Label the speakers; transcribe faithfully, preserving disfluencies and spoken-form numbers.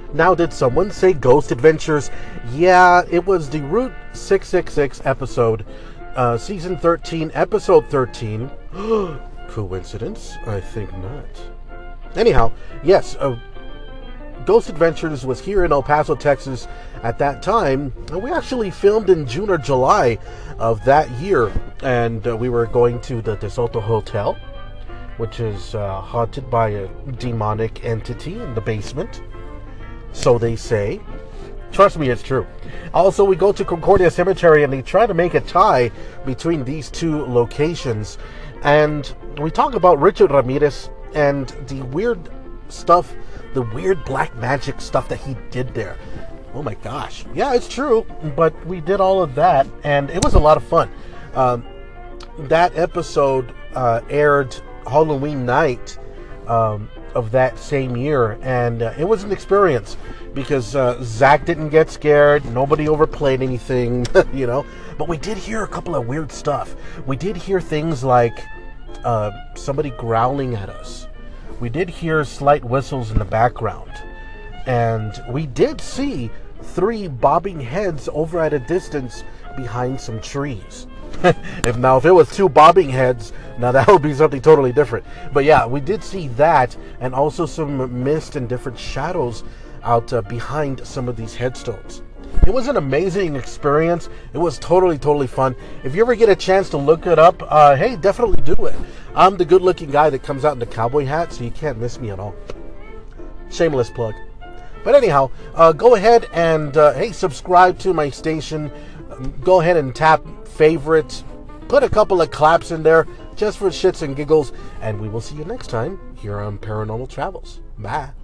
Speaker 1: Now, did someone say Ghost Adventures? Yeah, it was the Route six six six episode, uh, season thirteen, episode thirteen. Coincidence? I think not. Anyhow, yes, uh, Ghost Adventures was here in El Paso, Texas at that time. We actually filmed in June or July of that year, and uh, we were going to the DeSoto Hotel, which is uh, haunted by a demonic entity in the basement. So they say. Trust me, it's true. Also, we go to Concordia Cemetery, and they try to make a tie between these two locations. And we talk about Richard Ramirez and the weird stuff, the weird black magic stuff that he did there. Oh my gosh. Yeah, it's true. But we did all of that, and it was a lot of fun. Um, that episode uh, aired Halloween night um, of that same year, and uh, it was an experience because uh, Zach didn't get scared, nobody overplayed anything, you know, but we did hear a couple of weird stuff. We did hear things like uh, somebody growling at us. We did hear slight whistles in the background, and we did see three bobbing heads over at a distance behind some trees. if now if it was two bobbing heads, now that would be something totally different. But yeah, we did see that, and also some mist and different shadows out uh, behind some of these headstones. It was an amazing experience. It was totally, totally fun. If you ever get a chance to look it up, uh, hey, definitely do it. I'm the good-looking guy that comes out in the cowboy hat, so you can't miss me at all. Shameless plug. But anyhow, uh, go ahead and, uh, hey, subscribe to my station. Go ahead and tap favorite. Put a couple of claps in there just for shits and giggles. And we will see you next time here on Paranormal Travels. Bye.